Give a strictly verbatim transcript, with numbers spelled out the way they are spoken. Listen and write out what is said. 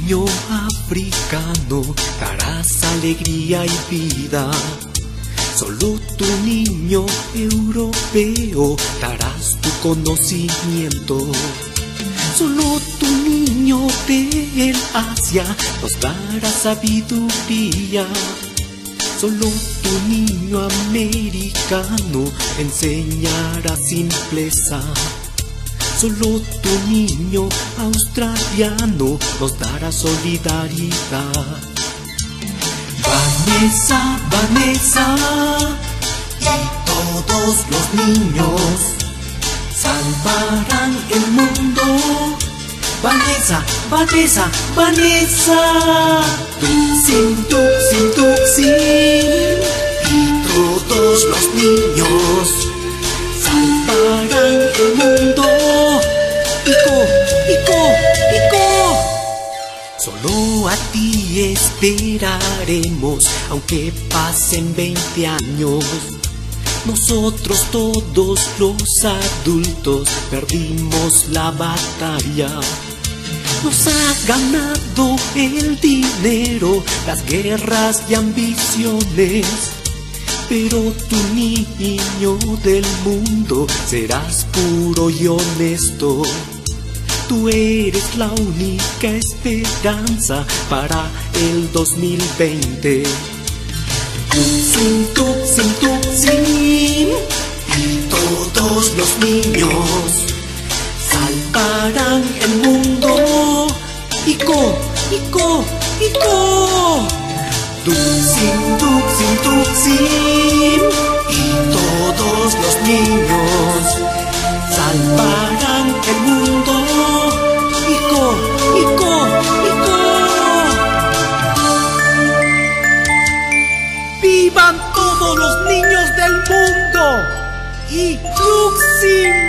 niño africano darás alegría y vida. Solo tu niño europeo darás tu conocimiento. Solo tu niño del Asia nos dará sabiduría. Solo tu niño americano enseñará simpleza. Solo tu niño australiano nos dará solidaridad. Vanessa, Vanessa y todos los niños salvarán el mundo. Vanessa, Vanessa, Vanessa. Tuxin, Tuxin, Tuxin y todos los niños salvarán el mundo. Ico, Ico, Ico. Solo a ti esperaremos, aunque pasen veinte años. Nosotros todos los adultos perdimos la batalla. Nos ha ganado el dinero, las guerras y ambiciones. Pero tu niño del mundo serás puro y honesto. Tú eres la única esperanza para el dos mil veinte. Tuxin, Tuxin, Tuxin y todos los niños salvarán el mundo. Ico, Ico, Ico. Tuxin, Tuxin, Tuxin y todos los niños salvarán el mundo. Ico, Ico, Ico. ¡Vivan todos los niños del mundo! ¡Y Tuxin!